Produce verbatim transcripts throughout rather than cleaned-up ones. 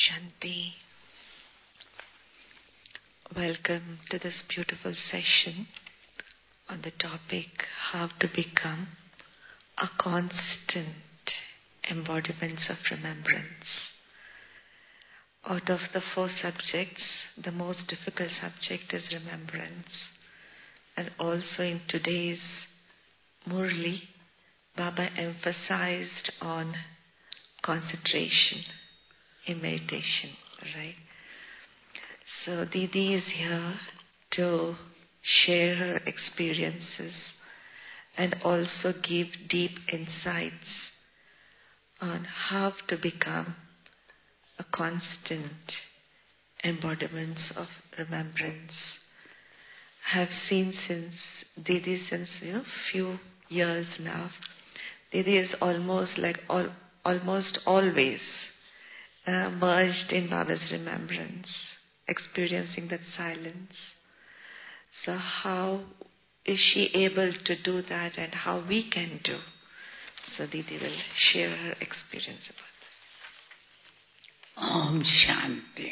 Shanti. Welcome to this beautiful session on the topic how to become a constant embodiment of remembrance. Out of the four subjects, the most difficult subject is remembrance. And also in today's Murli, Baba emphasized on concentration in meditation, right? So Didi is here to share her experiences and also give deep insights on how to become a constant embodiment of remembrance. I have seen since Didi since you know few years now. Didi is almost like all, almost always uh, merged in Baba's remembrance, experiencing that silence. So how is she able to do that, and how we can do? So Didi will share her experience about this. Om Shanti.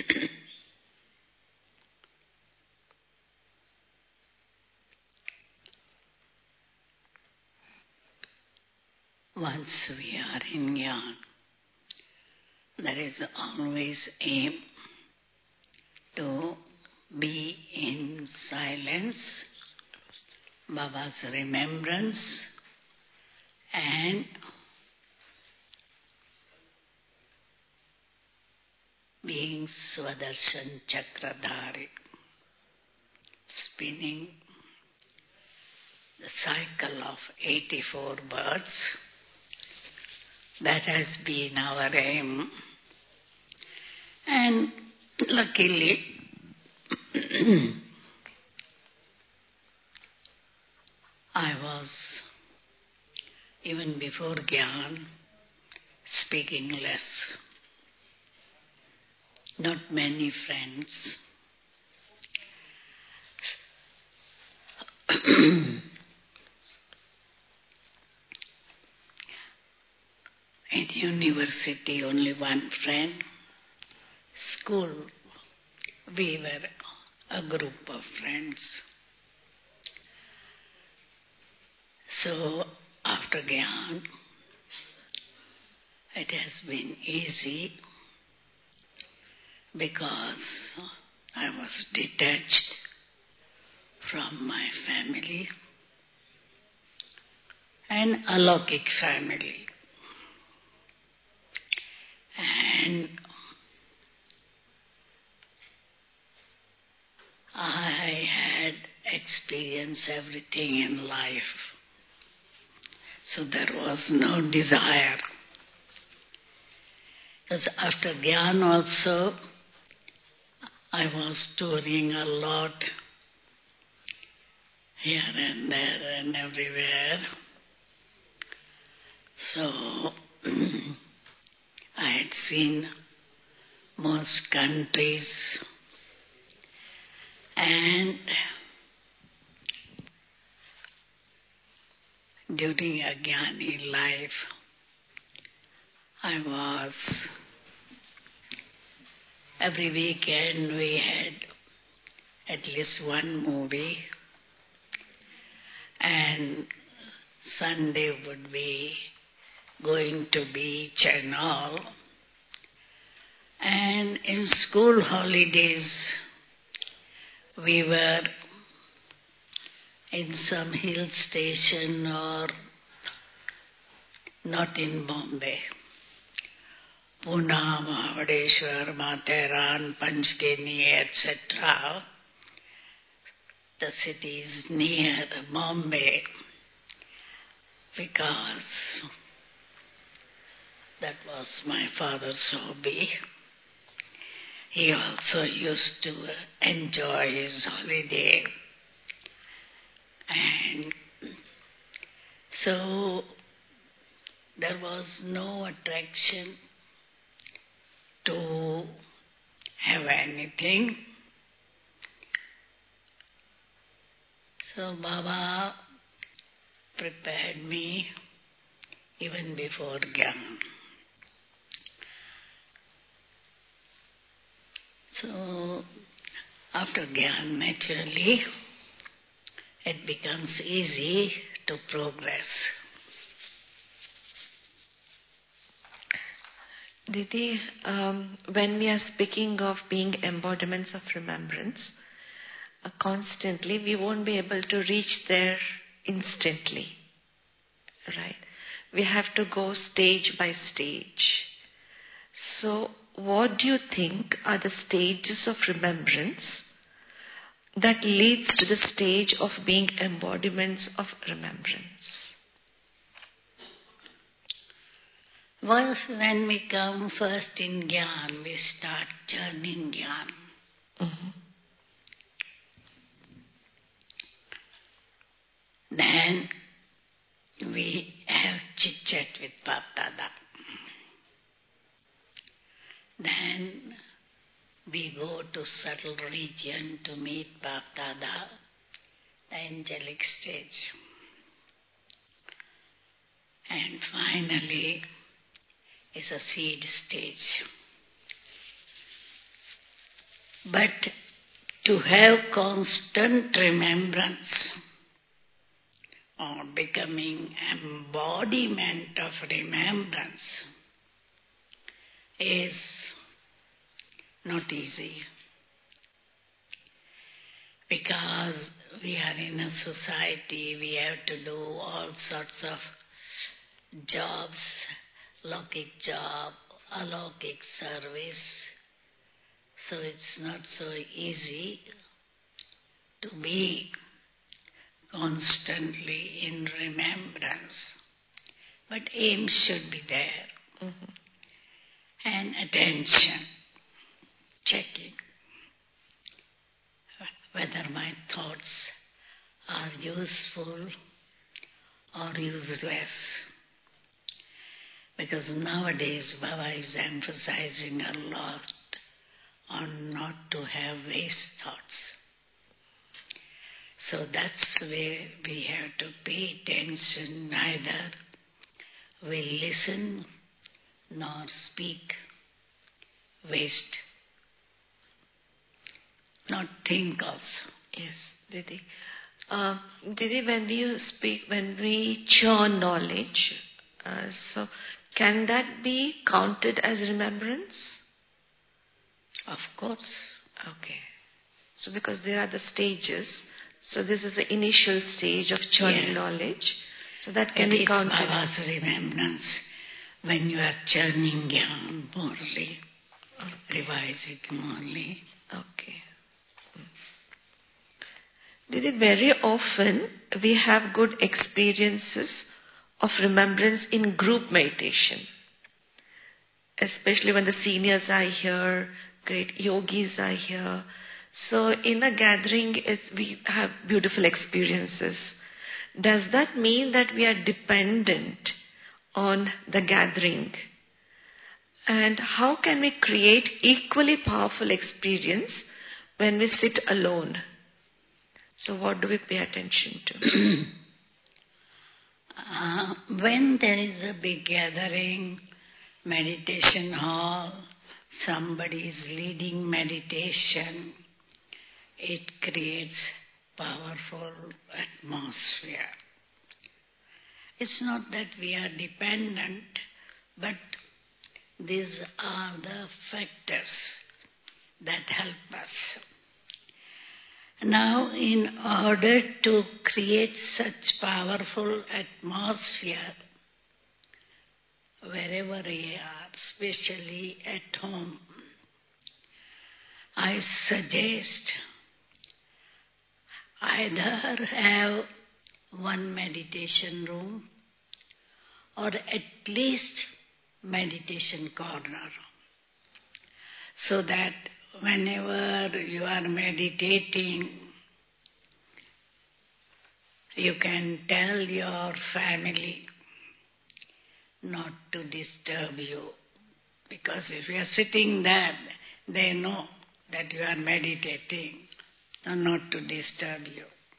Once we are in Jnana, there is always aim to be in silence, Baba's remembrance, and being Swadarshan Chakradhari, spinning the cycle of eighty-four birds. That has been our aim. And luckily, I was, even before Gyan, speaking less. Not many friends. In university, only one friend. School, we were a group of friends. So, after Gyan, it has been easy because I was detached from my family and alokik family. And I had experienced everything in life. So there was no desire. Because after Gyan also, I was touring a lot, here and there and everywhere. So I had seen most countries, and during a Jnani life, I was, every weekend we had at least one movie, and Sunday would be going to beach and all. And in school holidays, we were in some hill station or not in Bombay. Pune, Mahavadeshwar, Matheran, Panchgeni, et cetera. The cities near Bombay, because that was my father's hobby. He also used to enjoy his holiday. And so there was no attraction to have anything. So Baba prepared me even before Gyan. So, after Gyan, naturally, it becomes easy to progress. Didi, um, when we are speaking of being embodiments of remembrance, uh, constantly we won't be able to reach there instantly, right? We have to go stage by stage. So, what do you think are the stages of remembrance that leads to the stage of being embodiments of remembrance? Once when we come first in Gyan, we start churning Gyan. Mm-hmm. Then we have chit-chat with Bap Dada. Then we go to subtle region to meet Bap Dada, the angelic stage. And finally is a seed stage. But to have constant remembrance or becoming embodiment of remembrance is not easy, because we are in a society, we have to do all sorts of jobs, Lokik job, alokik service, so it's not so easy to be constantly in remembrance. But aim should be there. Mm-hmm. And attention, checking whether my thoughts are useful or useless. Because nowadays Baba is emphasizing a lot on not to have waste thoughts. So that's where we have to pay attention. Neither we listen nor speak waste. Not think also. Yes, Didi. Uh, Didi, when you speak, when we churn knowledge, uh, so can that be counted as remembrance? Of course. Okay. So because there are the stages, so this is the initial stage of churning Yes. knowledge, so that can It be is counted. Baba's remembrance when you are churning Gyan morally, Okay. revising morally. Okay. Didi, very often we have good experiences of remembrance in group meditation, especially when the seniors are here, great yogis are here. So in a gathering, it's, we have beautiful experiences. Does that mean that we are dependent on the gathering? And how can we create equally powerful experience when we sit alone? So what do we pay attention to? uh, when there is a big gathering, meditation hall, somebody is leading meditation, it creates powerful atmosphere. It's not that we are dependent, but these are the factors that help us. Now, in order to create such powerful atmosphere, wherever we are, especially at home, I suggest either have one meditation room or at least meditation corner, so that whenever you are meditating, you can tell your family not to disturb you. Because if you are sitting there, they know that you are meditating, so not to disturb you.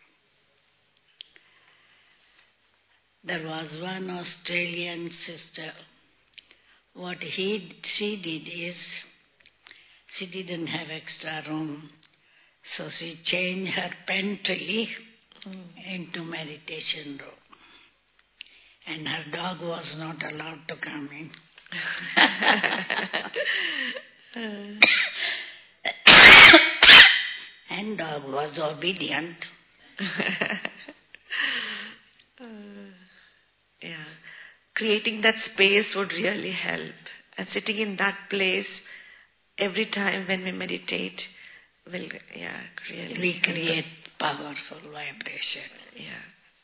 There was one Australian sister. What he, she did is, She didn't have extra room, so she changed her pantry mm. into meditation room. And her dog was not allowed to come in. And dog was obedient. uh, yeah. Creating that space would really help. And sitting in that place every time when we meditate will, yeah, really we create powerful vibration. Yeah.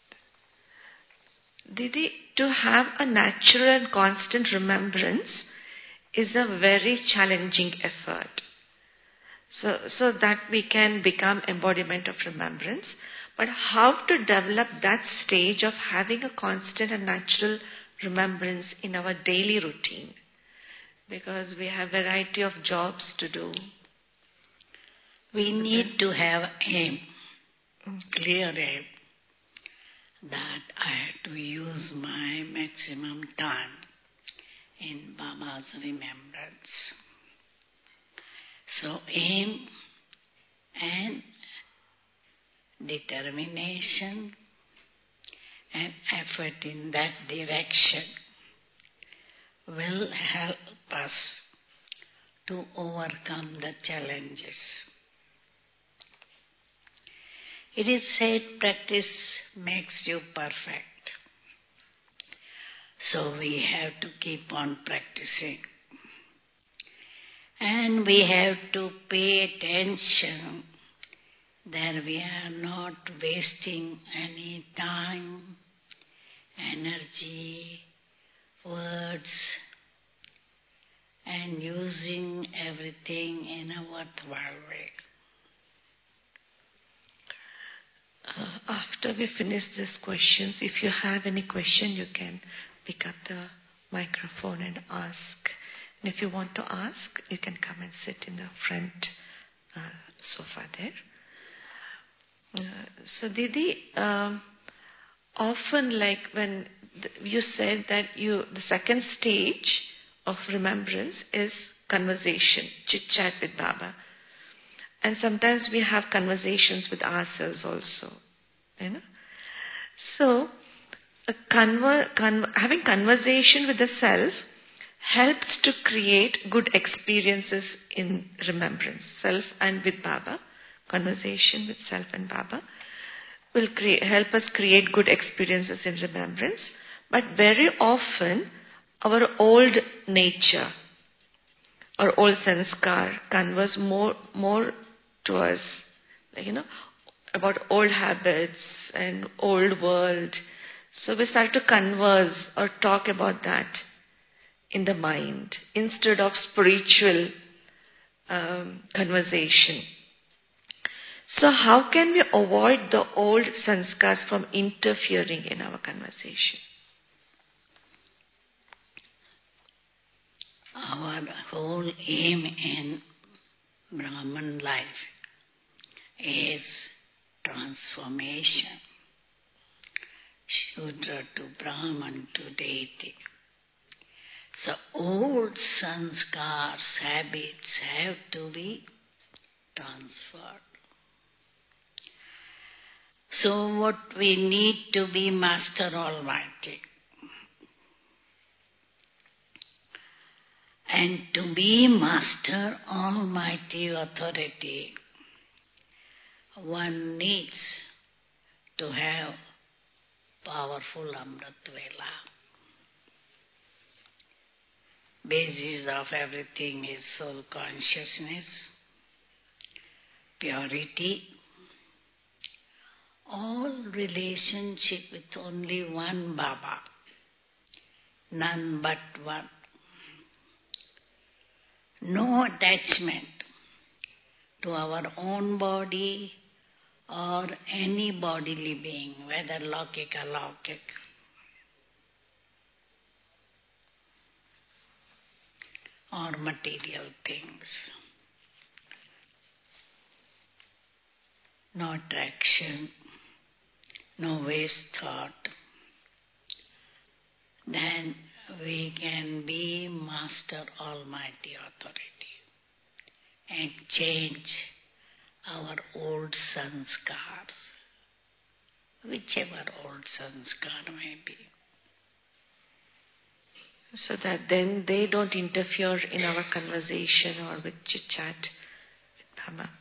Didi, to have a natural and constant remembrance is a very challenging effort. So, so that we can become embodiment of remembrance. But how to develop that stage of having a constant and natural remembrance in our daily routine? Because we have a variety of jobs to do. We need to have aim, clear aim, that I have to use my maximum time in Baba's remembrance. So aim and determination and effort in that direction will help us to overcome the challenges. It is said practice makes you perfect. So we have to keep on practicing. And we have to pay attention that we are not wasting any time, energy, words, and using everything in a worthwhile way. Uh, after we finish these questions, if you have any question, you can pick up the microphone and ask. And if you want to ask, you can come and sit in the front uh, sofa there. Uh, so Didi, um, often like when th- you said that you, the second stage of remembrance is conversation, chit-chat with Baba. And sometimes we have conversations with ourselves also, you know. So, a conver- con- having conversation with the self helps to create good experiences in remembrance. Self and with Baba, conversation with self and Baba will create, help us create good experiences in remembrance. But very often, our old nature, our old sanskar converse more, more to us, like, you know, about old habits and old world. So we start to converse or talk about that in the mind instead of spiritual um, conversation. So how can we avoid the old sanskars from interfering in our conversation? Our whole aim in Brahman life is transformation. Shudra to Brahman to deity. So old sanskars, habits have to be transferred. So what we need to be Master Almighty. And to be Master Almighty authority, one needs to have powerful Amrit Vela. Basis of everything is soul consciousness, purity, all relationship with only one Baba, none but one. No attachment to our own body or any bodily being, whether Laukik or Laukik. Or material things. No attraction, no waste thought. Then we can be Master Almighty authority. and change our old sanskars, whichever old sanskar may be. So that then they don't interfere in our conversation or with chit-chat with Baba.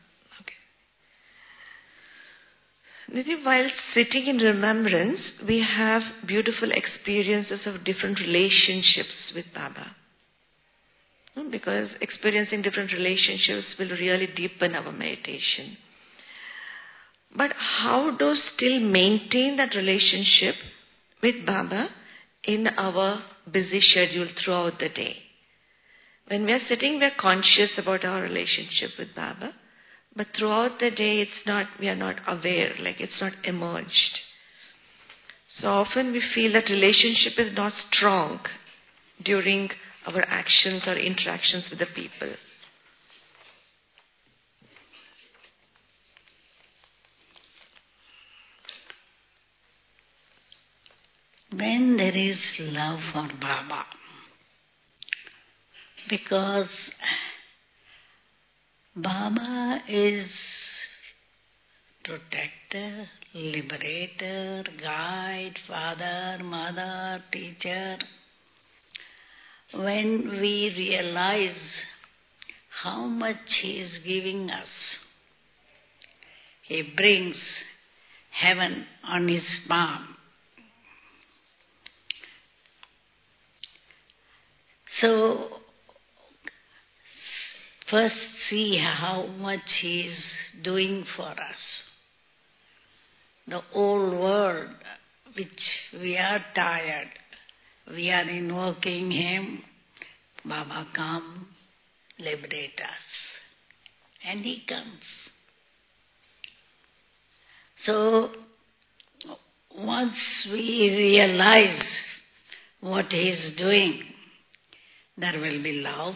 Okay. Nidhi, while sitting in remembrance, we have beautiful experiences of different relationships with Baba. Because experiencing different relationships will really deepen our meditation. But how to still maintain that relationship with Baba in our busy schedule throughout the day? When we are sitting, we are conscious about our relationship with Baba, but throughout the day, it's not. we are not aware, like it's not emerged. So often we feel that relationship is not strong during our actions or interactions with the people. When there is love for Baba, because Baba is protector, liberator, guide, father, mother, teacher. When we realize how much He is giving us, He brings heaven on His palm. So, first see how much He is doing for us. The whole world, which we are tired, we are invoking Him, Baba come, liberate us. And He comes. So, once we realize what He is doing, there will be love.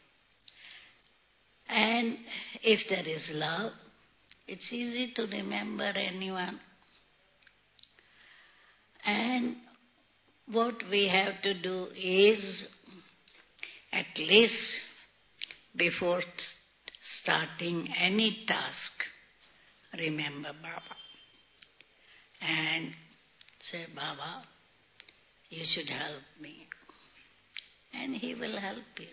And if there is love, it's easy to remember anyone. And what we have to do is, at least before starting any task, remember Baba. And say, Baba, you should help me. And He will help you.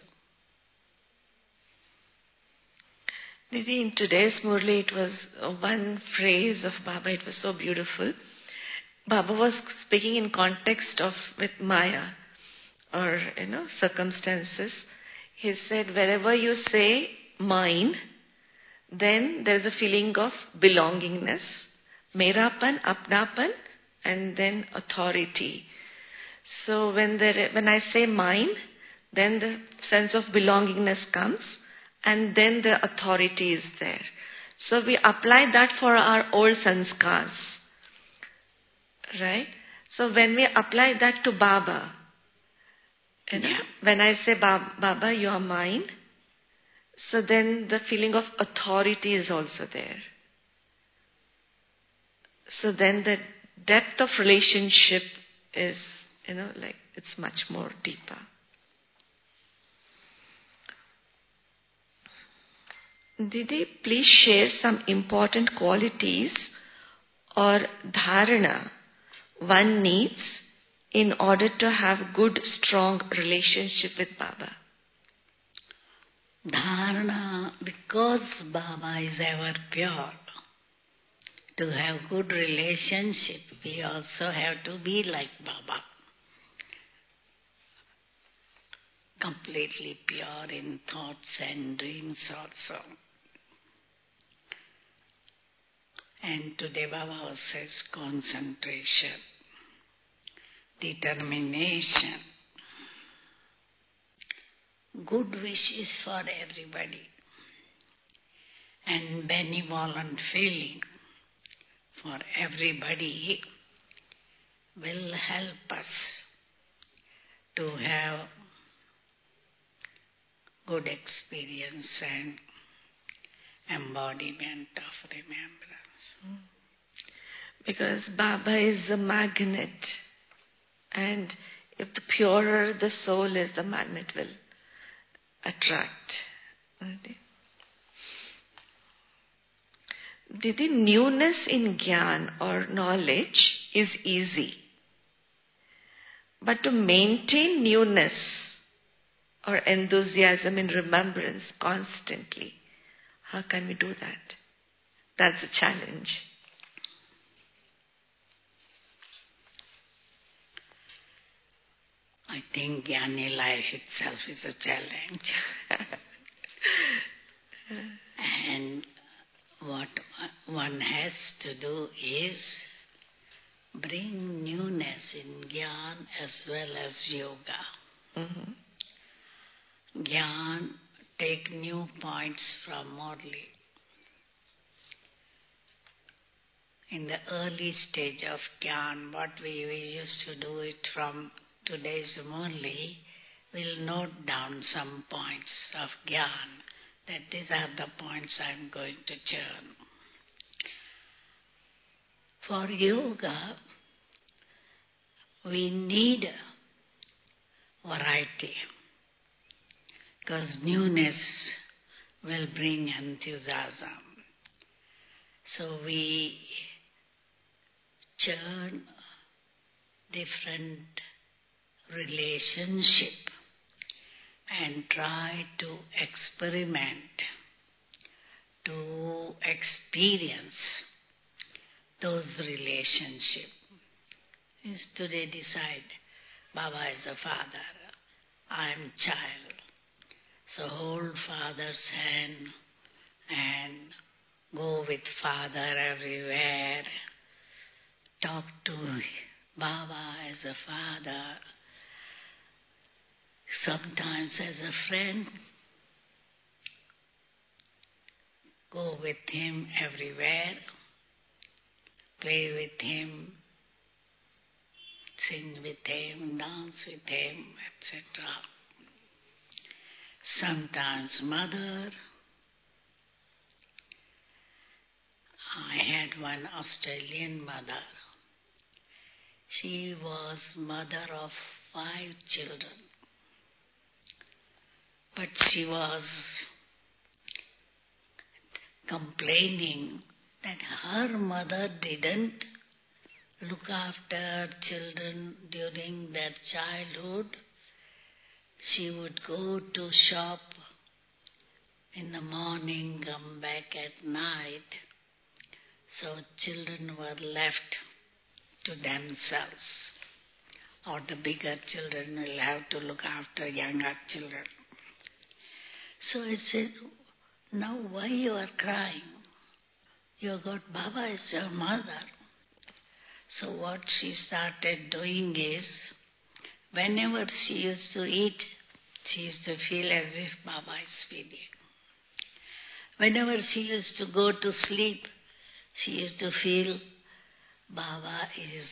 Nidhi, in today's Murli, it was one phrase of Baba, it was so beautiful. Baba was speaking in context of with Maya or, you know, circumstances. He said, wherever you say mine, then there's a feeling of belongingness, merapan, apnapan, and then authority. So when there, when I say mine, then the sense of belongingness comes, and then the authority is there. So we apply that for our old sanskars, right? So when we apply that to Baba, you know, yeah. when I say, Baba, you are mine, so then the feeling of authority is also there. So then the depth of relationship is, you know, like it's much more deeper. Didi, please share some important qualities or dharana one needs in order to have good, strong relationship with Baba. Dharana, because Baba is ever pure, to have good relationship, we also have to be like Baba. Completely pure in thoughts and dreams also. And today Baba says concentration, determination, good wishes for everybody, and benevolent feeling for everybody will help us to have good experience and embodiment of remembrance. Because Baba is a magnet, and if the purer the soul is, the magnet will attract. the, the newness in Gyan or knowledge is easy. But to maintain newness or enthusiasm in remembrance constantly, how can we do that? That's a challenge. I think Jnani life itself is a challenge. And what one has to do is bring newness in Gyan as well as yoga. Mm-hmm. Gyan, take new points from Murli. In the early stage of Gyan, what we, we used to do it from today's Murli, we'll note down some points of Gyan, that these are the points I'm going to churn. For yoga, we need variety, because newness will bring enthusiasm. So we churn different relationship and try to experiment, to experience those relationships. Is today decide, Baba is a father, I am child. So hold father's hand and go with father everywhere. Talk to Baba as a father, sometimes as a friend. Go with him everywhere, play with him, sing with him, dance with him, et cetera. Sometimes mother. I had one Australian mother. She was mother of five children. But she was complaining that her mother didn't look after children during their childhood. She would go to shop in the morning, come back at night. So children were left to themselves. Or the bigger children will have to look after younger children. So I said, now why you are crying? You got Baba as your mother. So what she started doing is, whenever she used to eat, she used to feel as if Baba is feeding. Whenever she used to go to sleep, she used to feel Baba is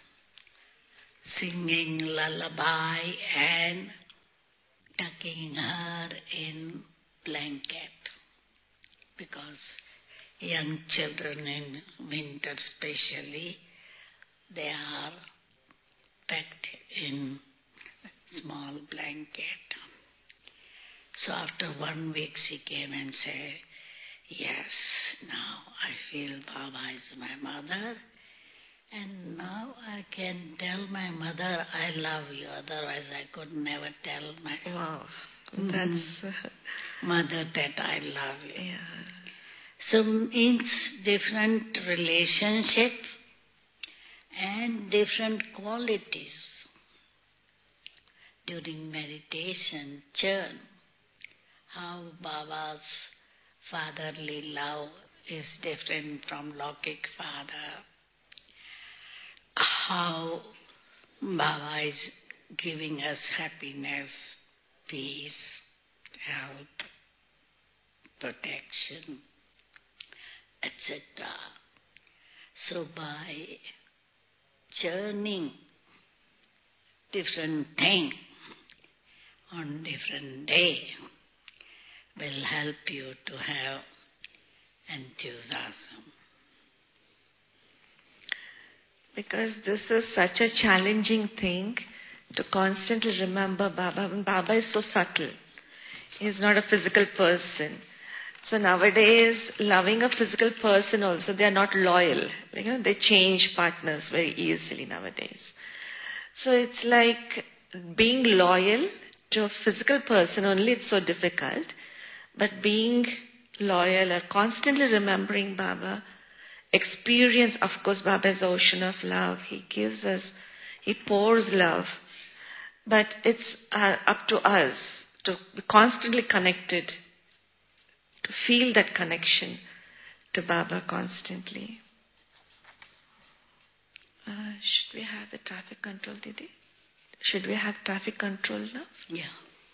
singing lullaby and tucking her in blanket. Because young children in winter especially, they are packed in small blanket. So after one week she came and said, yes, now I feel Baba is my mother, and now I can tell my mother I love you, otherwise I could never tell my wow. That's mother that I love you. Yeah. So means different relationship and different qualities. During meditation, churn how Baba's fatherly love is different from Lokik father. How Baba is giving us happiness, peace, health, protection, et cetera. So by churning different things on different day will help you to have enthusiasm. Because this is such a challenging thing to constantly remember Baba. And Baba is so subtle. He is not a physical person. So nowadays, loving a physical person also, they are not loyal. You know, they change partners very easily nowadays. So it's like being loyal to a physical person only, it's so difficult. But being loyal or constantly remembering Baba, experience, of course, Baba is the ocean of love. He gives us, He pours love. But it's uh, up to us to be constantly connected, to feel that connection to Baba constantly. Uh, should we have the traffic control, Didi? Should we have traffic control now? Yeah.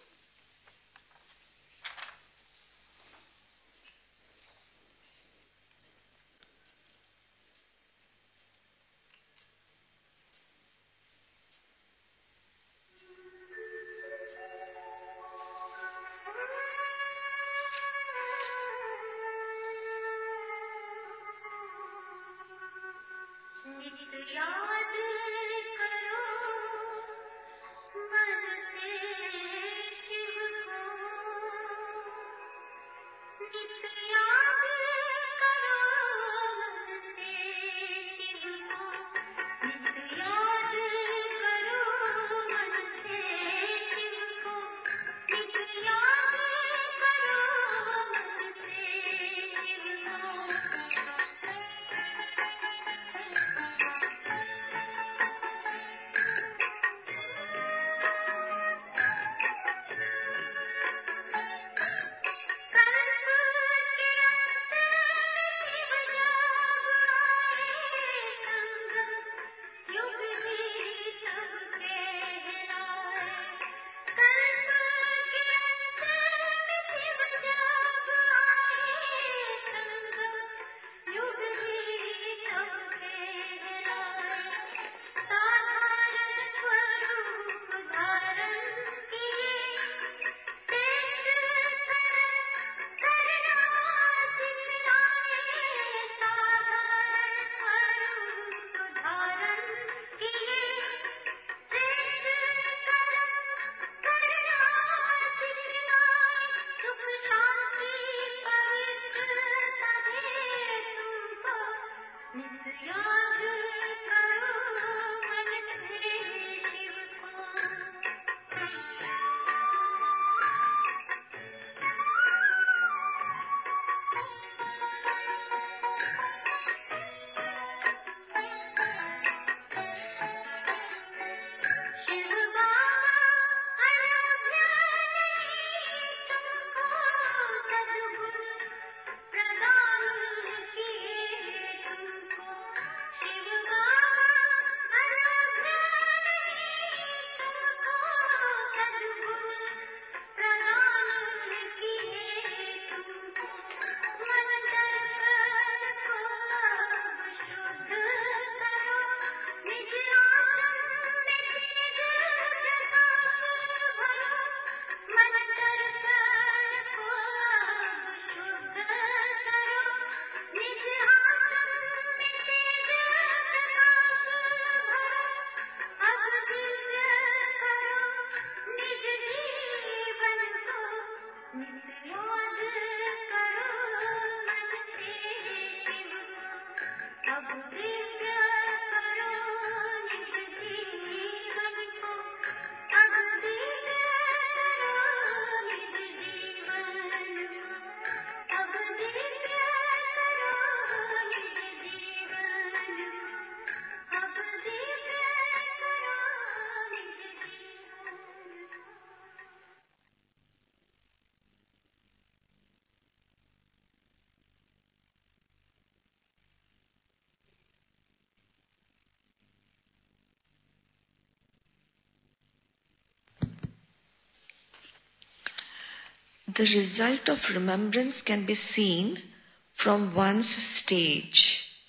The result of remembrance can be seen from one's stage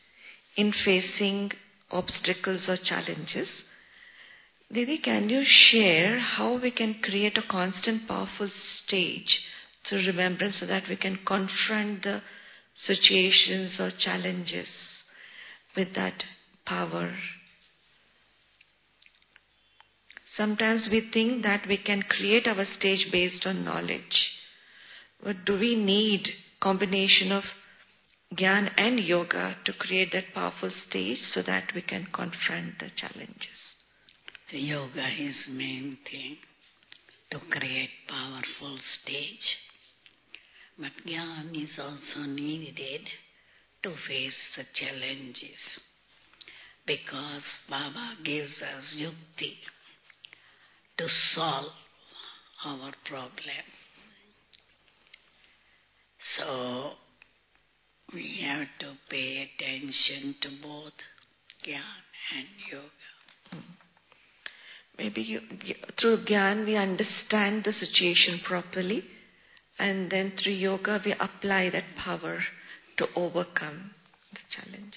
in facing obstacles or challenges. Didi, can you share how we can create a constant, powerful stage through remembrance so that we can confront the situations or challenges with that power? Sometimes we think that we can create our stage based on knowledge. But do we need combination of Gyan and yoga to create that powerful stage so that we can confront the challenges. Yoga is main thing to create powerful stage. But Gyan is also needed to face the challenges. Because Baba gives us yukti to solve our problem. So, we have to pay attention to both Gyan and yoga. Mm. Maybe you, through Gyan we understand the situation properly, and then through yoga we apply that power to overcome the challenges.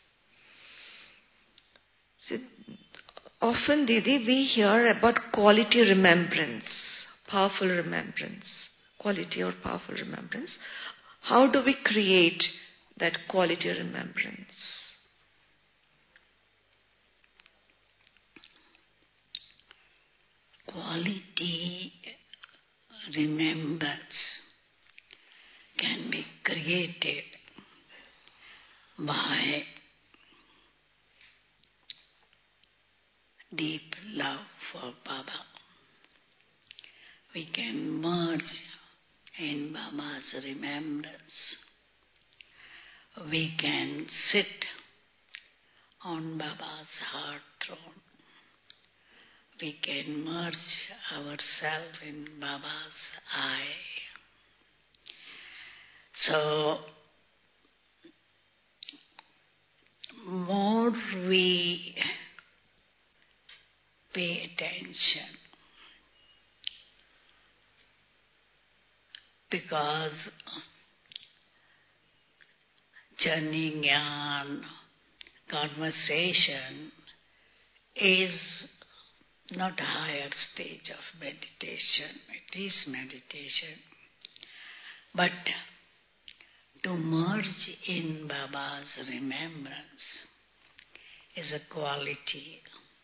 So, often, Didi, we hear about quality remembrance, powerful remembrance, quality or powerful remembrance. How do we create that quality remembrance? Quality remembrance can be created by deep love for Baba. We can merge in Baba's remembrance. We can sit on Baba's heart throne. We can merge ourselves in Baba's eye. So, more we pay attention, because journey Gyan conversation is not a higher stage of meditation. It is meditation. But to merge in Baba's remembrance is a quality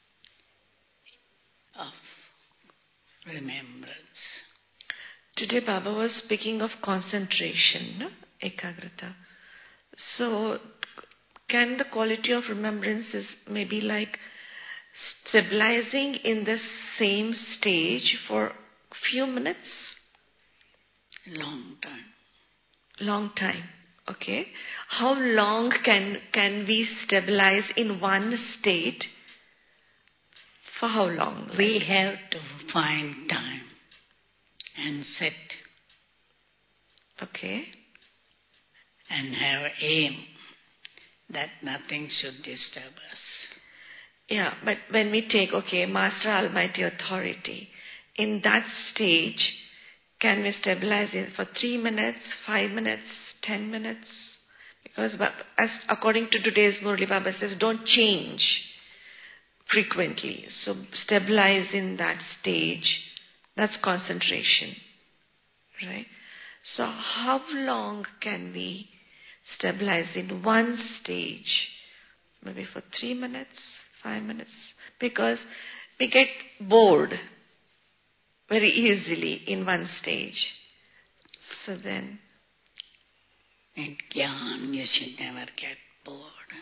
of remembrance. Today Baba was speaking of concentration, no? Ekagrata. So, can the quality of remembrance is maybe like stabilizing in the same stage for few minutes? Long time. Long time. Okay. How long can can we stabilize in one state? For how long? We have to find time and sit. Okay. And have aim that nothing should disturb us. Yeah, but when we take, okay, Master Almighty Authority, in that stage, can we stabilize it for three minutes, five minutes, ten minutes? Because as according to today's Murli, Baba says, don't change frequently. So stabilize in that stage. That's concentration. Right? So how long can we stabilize in one stage? Maybe for three minutes, five minutes. Because we get bored very easily in one stage. So then, in Gyan, you should never get bored.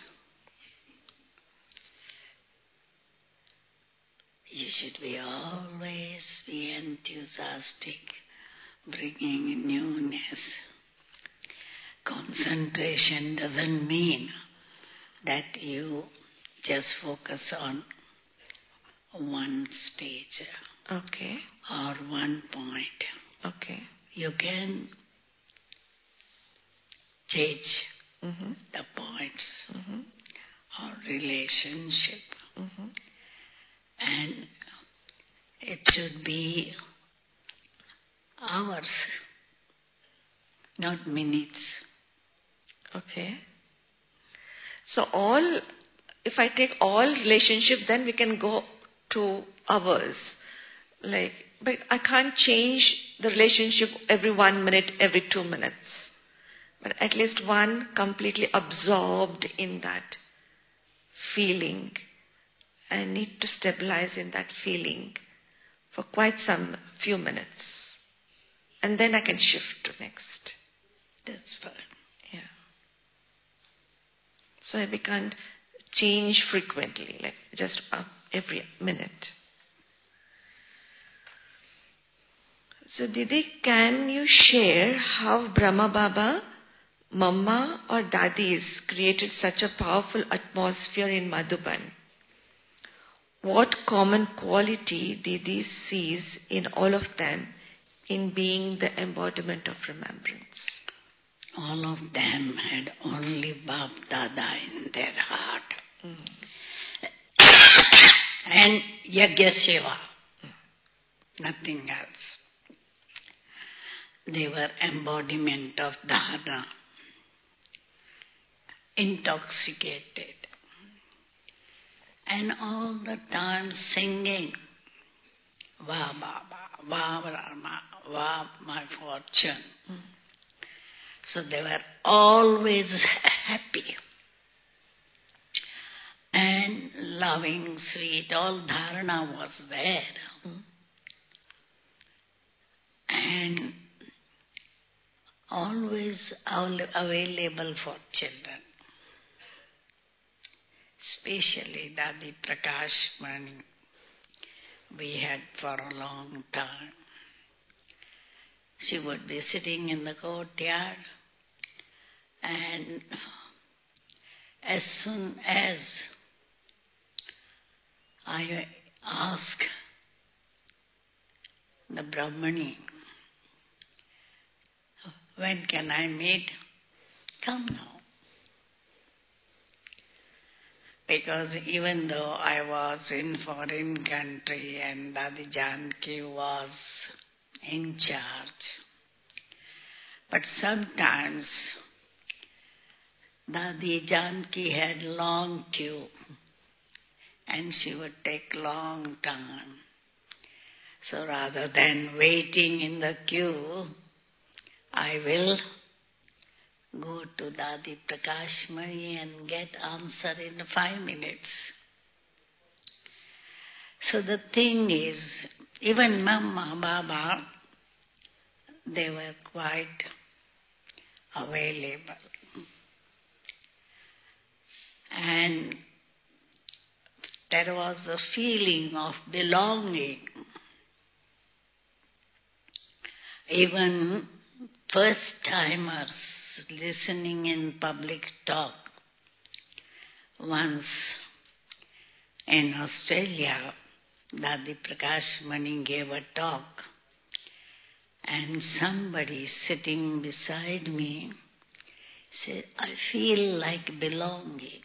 You should be always be enthusiastic, bringing newness. Concentration doesn't mean that you just focus on one stage. Okay. Or one point. Okay. You can change mm-hmm. the points mm-hmm. or relationship. Mm-hmm. And it should be hours, not minutes. Okay. So all, if I take all relationship, then we can go to hours. Like, but I can't change the relationship every one minute, every two minutes. But at least one completely absorbed in that feeling. I need to stabilize in that feeling for quite some few minutes. And then I can shift to next. That's why we can't change frequently, like just uh, every minute. So Didi, can you share how Brahma Baba, Mama or Dadis created such a powerful atmosphere in Madhuban? What common quality Didi sees in all of them in being the embodiment of remembrance? All of them had only Bap Dada in their heart. Mm. And Yajna Seva. Mm. Nothing else. They were embodiment of dharana, intoxicated, and all the time singing, Vah Baba, Vah Brahma, Vah my fortune. Mm. So they were always happy and loving, sweet. All dharana was there. Mm. And always available for children. Especially Dadi Prakash Mani, we had for a long time. She would be sitting in the courtyard, and as soon as I ask the Brahmani, when can I meet? Come now. Because even though I was in foreign country and Dadi Janki was in charge, but sometimes Dadi Janki had long queue and she would take long time. So rather than waiting in the queue, I will go to Dadi Prakash Mani and get answer in five minutes. So the thing is, even Mama, Baba, they were quite available. And there was a feeling of belonging. Even first-timers listening in public talk. Once in Australia, Dadi Prakash Mani gave a talk, and somebody sitting beside me said, I feel like belonging.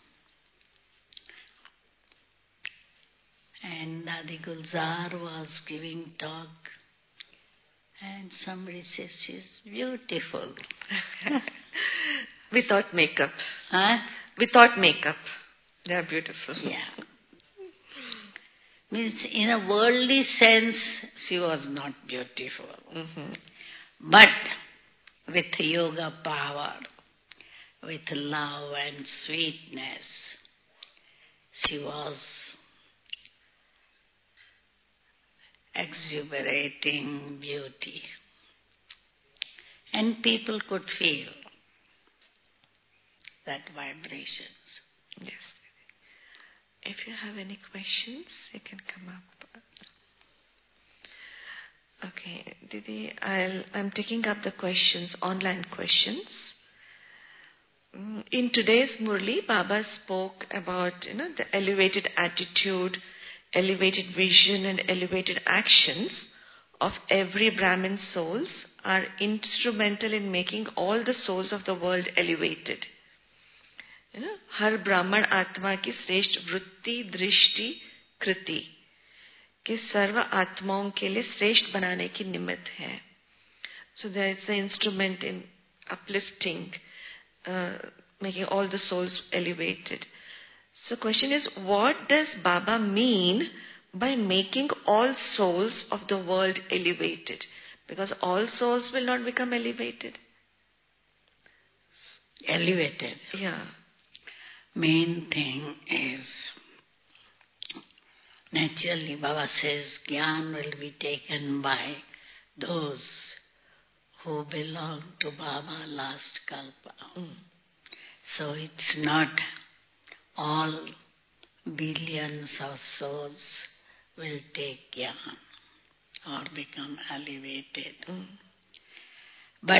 And Dadi Gulzar was giving talk, and somebody says, she's beautiful. Without makeup. Huh? Without makeup. They are beautiful. Yeah. Means in a worldly sense, she was not beautiful. Mm-hmm. But with yoga power, with love and sweetness, she was exuberating beauty. And people could feel that vibrations. Yes. If you have any questions, you can come up. Okay, Didi, I'll, I'm taking up the questions, online questions. In today's Murli, Baba spoke about, you know, the elevated attitude, elevated vision and elevated actions of every Brahmin souls are instrumental in making all the souls of the world elevated. You know, हर ब्राह्मण आत्मा की श्रेष्ठ वृत्ति, दृष्टि, कृति के सर्व आत्माओं के लिए श्रेष्ठ बनाने की निमित्त है. So there is an instrument in uplifting, uh, making all the souls elevated. So question is, what does Baba mean by making all souls of the world elevated? Because all souls will not become elevated. Elevated? Yeah. Main thing is, naturally Baba says, Gyan will be taken by those who belong to Baba last Kalpa. Mm. So it's not all billions of souls will take jnana or become elevated. Mm. But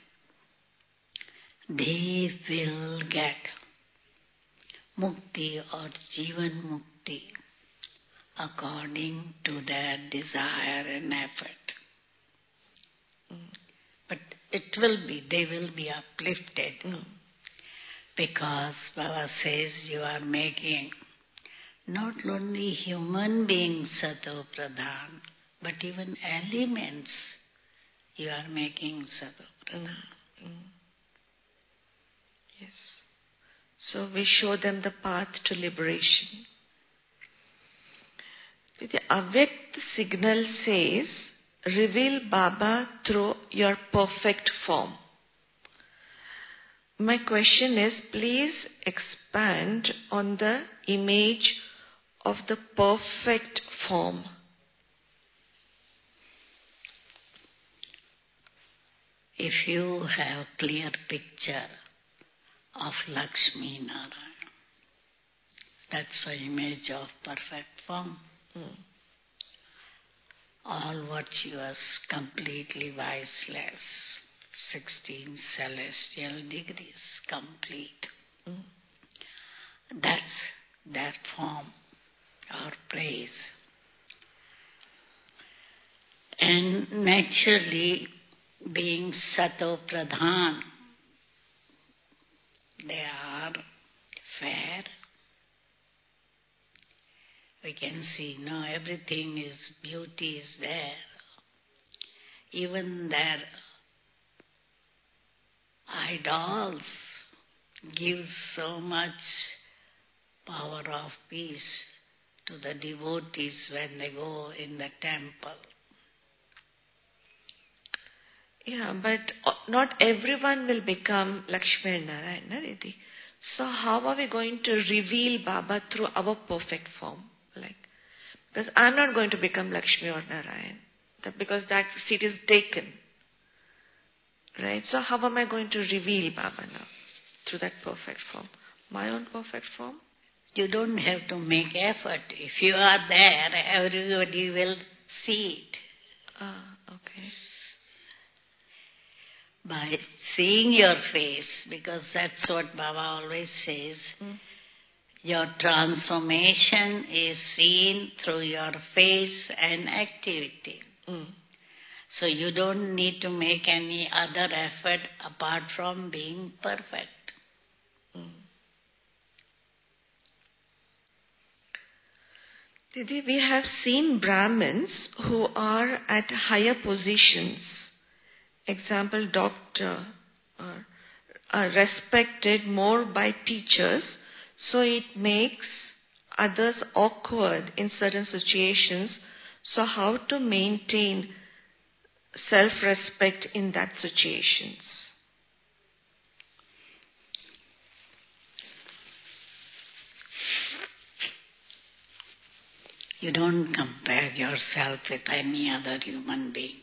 they will get mukti or jivan mukti according to their desire and effort. Mm. But it will be, they will be uplifted Mm. because Baba says you are making not only human beings Sato Pradhan, but even elements you are making Sato Pradhan. Mm. Mm. Yes. So we show them the path to liberation. The Avyakt signal says, reveal Baba through your perfect form. My question is, please expand on the image of the perfect form. If you have clear picture of Lakshmi Narayana, that's the image of perfect form. Mm. All virtuous, completely viceless, sixteen celestial degrees, complete. Mm. That's their form or place. And naturally, being Sato Pradhan, they are fair. We can see, no, everything is, beauty is there. Even their idols give so much power of peace to the devotees when they go in the temple. Yeah, but not everyone will become Lakshmi and Narayana, Riddhi. So how are we going to reveal Baba through our perfect form? Like, because I'm not going to become Lakshmi or Narayan, that, because that seat is taken. Right? So how am I going to reveal Baba now? Through that perfect form. My own perfect form? You don't have to make effort. If you are there, everybody will see it. Ah, okay. By seeing your face, because that's what Baba always says, Mm. your transformation is seen through your face and activity. Mm. So you don't need to make any other effort apart from being perfect. Mm. Didi, we have seen Brahmins who are at higher positions, example doctor, or are respected more by teachers, so it makes others awkward in certain situations. So how to maintain self-respect in that situations? You don't compare yourself with any other human being.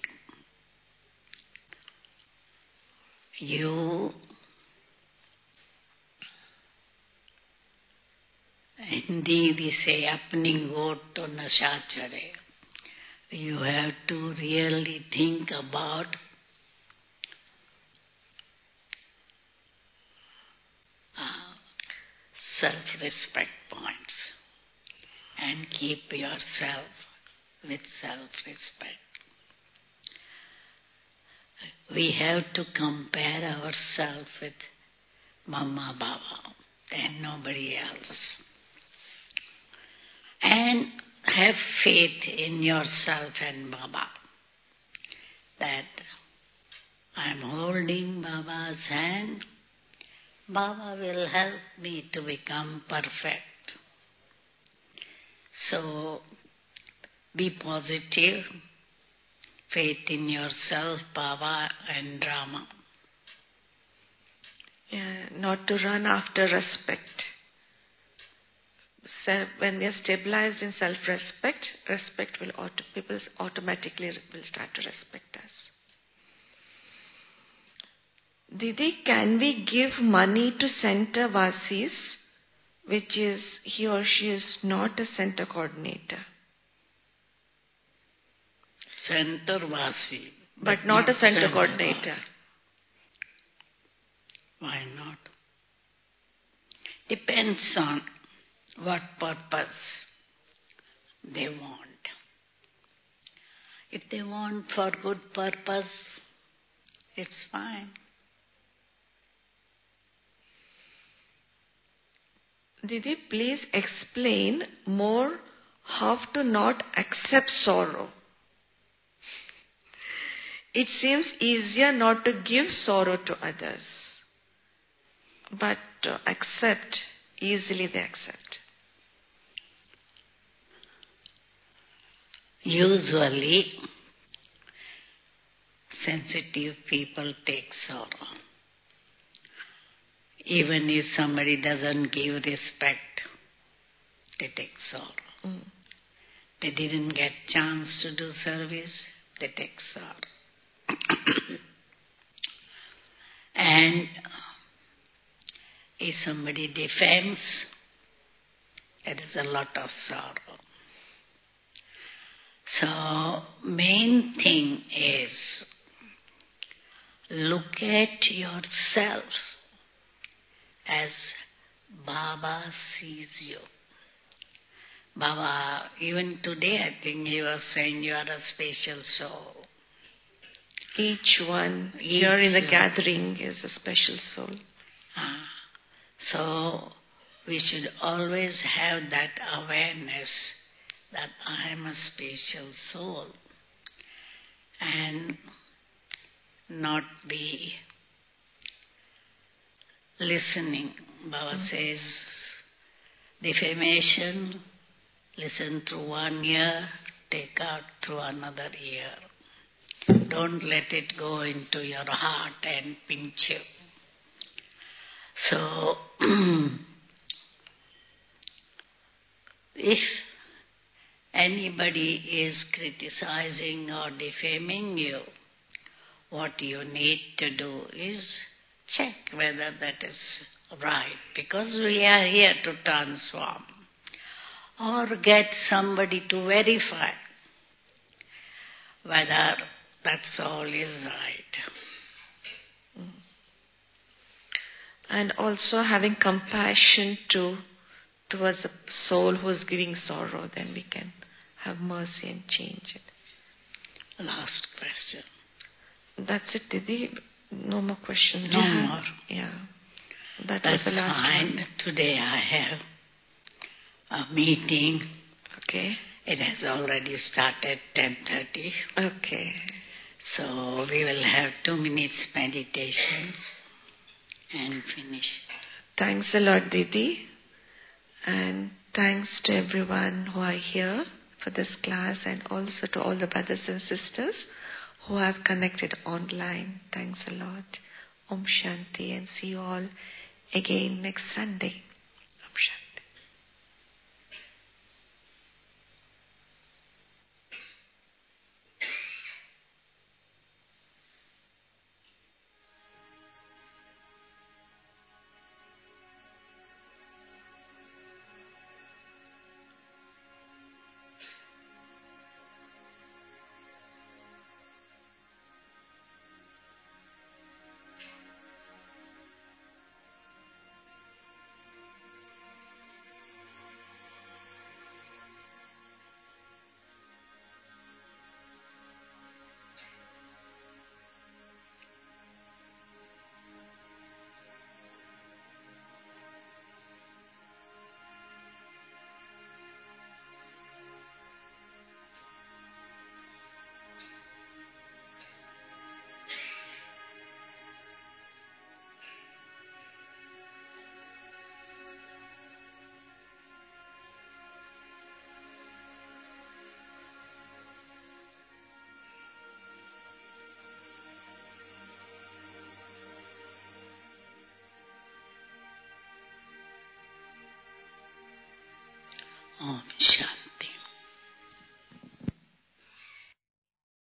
You, Hindi we say, apni goat to nasha chade. You have to really think about uh, self-respect points and keep yourself with self-respect. We have to compare ourselves with Mama Baba and nobody else. And have faith in yourself and Baba that I'm holding Baba's hand. Baba will help me to become perfect. So be positive, faith in yourself, Baba and Rama. Yeah, not to run after respect. Self, when we are stabilized in self-respect, respect will auto, people automatically will start to respect us. Didi, can we give money to center Vasis, which is he or she is not a center coordinator? Center Vasi. But, but not, not a center, center coordinator. Why not? Depends on what purpose they want. If they want for good purpose, it's fine. Didi, please explain more how to not accept sorrow. It seems easier not to give sorrow to others, but to accept, easily they accept. Usually, sensitive people take sorrow. Even if somebody doesn't give respect, they take sorrow. Mm. They didn't get chance to do service, they take sorrow. And if somebody defames, there is a lot of sorrow. So, main thing is, look at yourself as Baba sees you. Baba, even today I think he was saying you are a special soul. Each one Each here in the one. gathering is a special soul. Ah, so, we should always have that awareness that I am a special soul and not be listening. Baba mm-hmm. says, defamation, listen through one ear, take out through another ear. Don't let it go into your heart and pinch you. So, if anybody is criticizing or defaming you, what you need to do is check whether that is right, because we are here to transform. Or get somebody to verify whether that's all is right. Mm. And also having compassion to towards a soul who is giving sorrow, then we can have mercy and change it. Last question. That's it, Didi. No more questions. No have, more. Yeah. That That's was the last fine. one. Today I have a meeting. Okay. It has already started ten thirty. Okay. So we will have two minutes meditation and finish. Thanks a lot, Didi. And thanks to everyone who are here for this class, and also to all the brothers and sisters who have connected online. Thanks a lot. Om Shanti, and see you all again next Sunday. Om Shanti. Om Shanti.